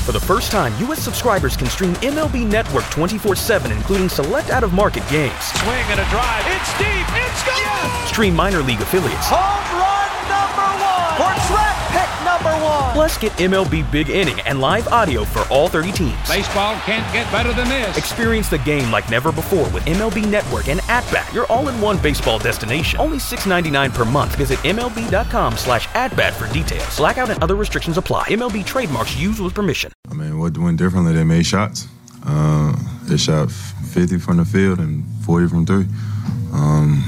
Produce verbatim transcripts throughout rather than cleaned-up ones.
For the first time, U S subscribers can stream M L B Network twenty-four seven, including select out-of-market games. Swing and a drive. It's deep. It's gone. Yes! Stream minor league affiliates. Home run number one. For draft pick number one. Plus, get M L B Big Inning and live audio for all thirty teams. Baseball can't get better than this. Experience the game like never before with M L B Network and At-Bat, your all-in-one baseball destination. Only six dollars and ninety-nine cents per month. Visit M L B dot com slash at-bat for details. Blackout and other restrictions apply. M L B trademarks used with permission. I mean, what went differently? They made shots. Uh, they shot fifty from the field and forty from three. Um,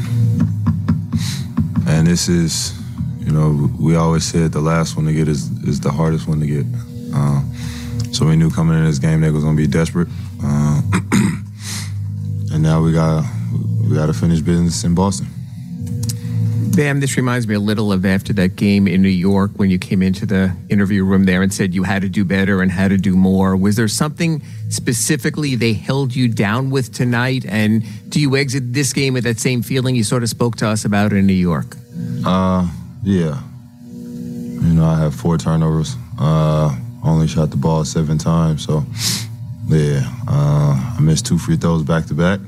and this is, you know, we always said the last one to get is, is the hardest one to get. Uh, so we knew coming into this game they was going to be desperate. Uh, and now we got we got to finish business in Boston. Bam, this reminds me a little of after that game in New York when you came into the interview room there and said you had to do better and had to do more. Was there something specifically they held you down with tonight? And do you exit this game with that same feeling you sort of spoke to us about in New York? Uh, yeah. You know, I have four turnovers. Uh, only shot the ball seven times. So, yeah, uh, I missed two free throws back to back.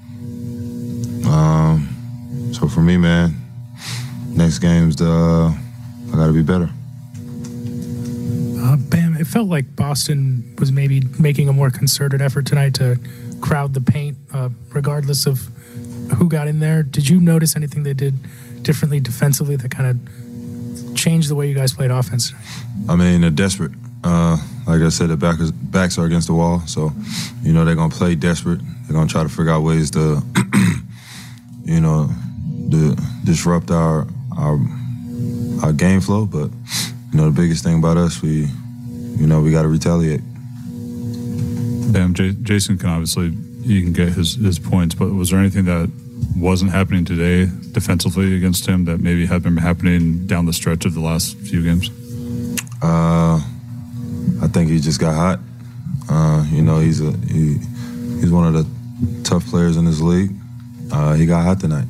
Um, so for me, man, next game's the, uh, I got to be better. Uh, Bam, it felt like Boston was maybe making a more concerted effort tonight to crowd the paint, uh, regardless of who got in there. Did you notice anything they did differently defensively that kind of changed the way you guys played offense? I mean, they're desperate. Uh, like I said, the back is, backs are against the wall, so, you know, they're going to play desperate. They're going to try to figure out ways to, you know, to disrupt our our our game flow. But, you know, the biggest thing about us, we, you know, we got to retaliate. Bam, J- Jason can obviously, you can get his, his points, but was there anything that wasn't happening today defensively against him that maybe had been happening down the stretch of the last few games? Uh, I think he just got hot. Uh, you know, he's a he, he's one of the tough players in this league. Uh, he got hot tonight.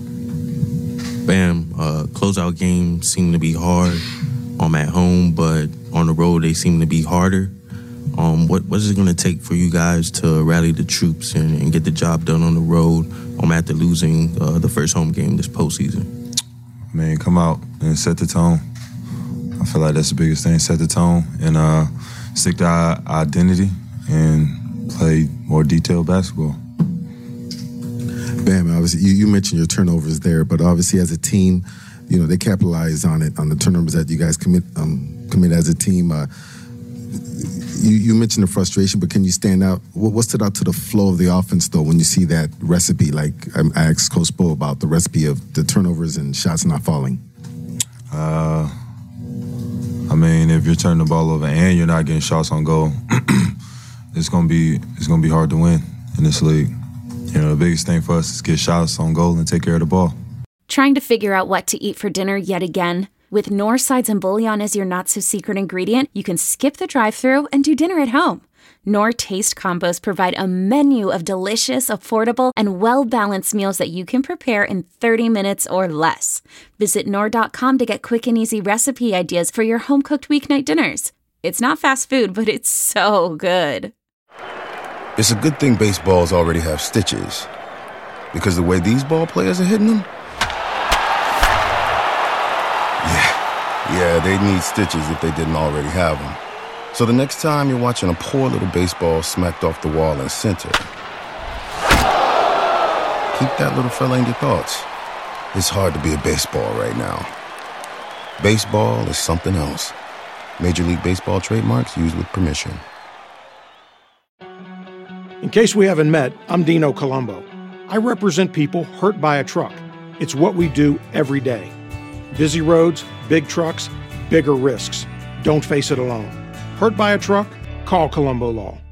Bam, uh, closeout games seem to be hard um, at home, but on the road they seem to be harder. Um, what what is it going to take for you guys to rally the troops and, and get the job done on the road um, after losing uh, the first home game this postseason? I mean, come out and set the tone. I feel like that's the biggest thing, set the tone and uh, stick to our identity and play more detailed basketball. Bam, obviously, you, you mentioned your turnovers there, but obviously as a team, you know, they capitalized on it, on the turnovers that you guys commit um, commit as a team. Uh, you, you mentioned the frustration, but can you stand out? What, what stood out to the flow of the offense, though, when you see that recipe? Like I, I asked Coach Spo about the recipe of the turnovers and shots not falling. Uh, I mean, if you're turning the ball over and you're not getting shots on goal, it's gonna be it's gonna be hard to win in this league. You know, the biggest thing for us is get shots on goal and take care of the ball. Trying to figure out what to eat for dinner yet again? With Knorr sides and bouillon as your not-so-secret ingredient, you can skip the drive-thru and do dinner at home. Knorr Taste Combos provide a menu of delicious, affordable, and well-balanced meals that you can prepare in thirty minutes or less. Visit Knorr dot com to get quick and easy recipe ideas for your home-cooked weeknight dinners. It's not fast food, but it's so good. It's a good thing baseballs already have stitches, because the way these ball players are hitting them, yeah, yeah, they need stitches if they didn't already have them. So the next time you're watching a poor little baseball smacked off the wall in center, keep that little fella in your thoughts. It's hard to be a baseball right now. Baseball is something else. Major League Baseball trademarks used with permission. In case we haven't met, I'm Dino Colombo. I represent people hurt by a truck. It's what we do every day. Busy roads, big trucks, bigger risks. Don't face it alone. Hurt by a truck? Call Colombo Law.